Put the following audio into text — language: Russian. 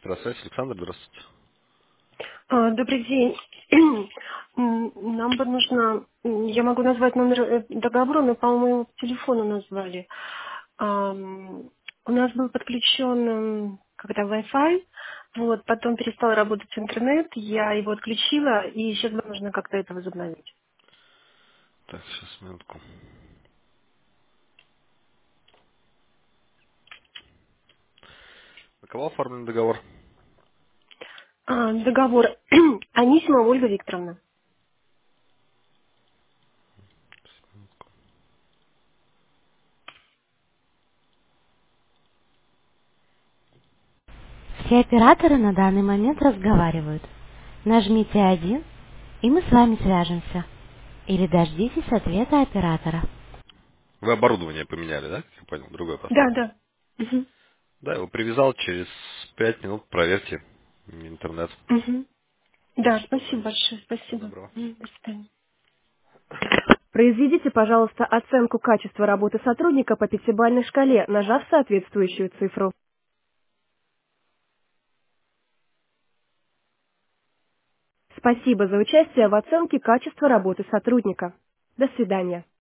Электросвязь, Александр, здравствуйте. Добрый день. Нам бы нужно, я могу назвать номер договора, но, по-моему, по телефону назвали. У нас был подключен когда Wi-Fi, вот, потом перестал работать интернет, я его отключила, и сейчас нам нужно как-то это возобновить. Так, сейчас, минутку. На кого оформлен договор? Договор Анисимова Ольга Викторовна. Все операторы на данный момент разговаривают. Нажмите 1, и мы с вами свяжемся. Или дождитесь ответа оператора. Вы оборудование поменяли, да? Я понял, другое Да, поставили. да. Мгм. Да, его привязал, через 5 минут проверьте интернет. Мгм. Да, Можете спасибо позвонить. большое, Всего спасибо. доброго. До свидания. Произведите, пожалуйста, оценку качества работы сотрудника по пятибалльной шкале, нажав соответствующую цифру. Спасибо за участие в оценке качества работы сотрудника. До свидания.